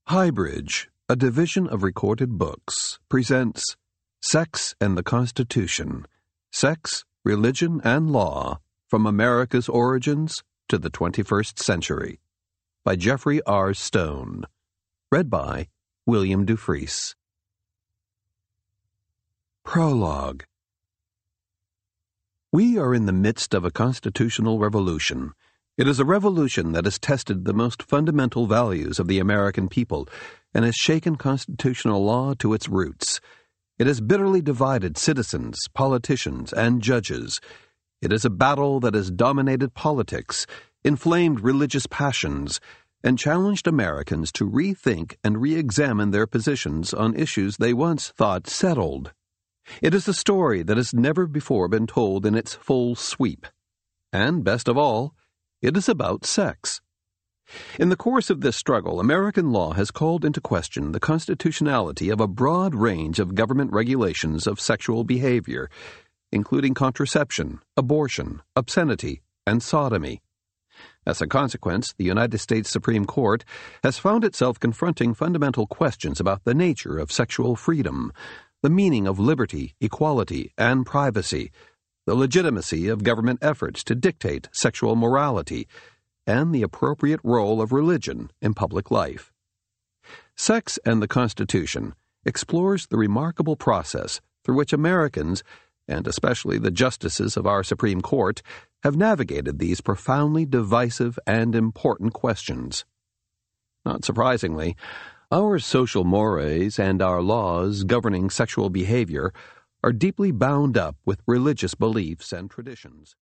Highbridge, a division of Recorded Books, presents Sex and the Constitution, Sex, Religion, and Law from America's Origins to the 21st Century, by Jeffrey R. Stone. Read by William Dufris. Prologue. We are in the midst of a constitutional revolution. It is a revolution that has tested the most fundamental values of the American people and has shaken constitutional law to its roots. It has bitterly divided citizens, politicians, and judges. It is a battle that has dominated politics, inflamed religious passions, and challenged Americans to rethink and re-examine their positions on issues they once thought settled. It is a story that has never before been told in its full sweep. And, best of all, it is about sex. In the course of this struggle, American law has called into question the constitutionality of a broad range of government regulations of sexual behavior, including contraception, abortion, obscenity, and sodomy. As a consequence, the United States Supreme Court has found itself confronting fundamental questions about the nature of sexual freedom, the meaning of liberty, equality, and privacy, the legitimacy of government efforts to dictate sexual morality, and the appropriate role of religion in public life. Sex and the Constitution explores the remarkable process through which Americans, and especially the justices of our Supreme Court, have navigated these profoundly divisive and important questions. Not surprisingly, our social mores and our laws governing sexual behavior are deeply bound up with religious beliefs and traditions.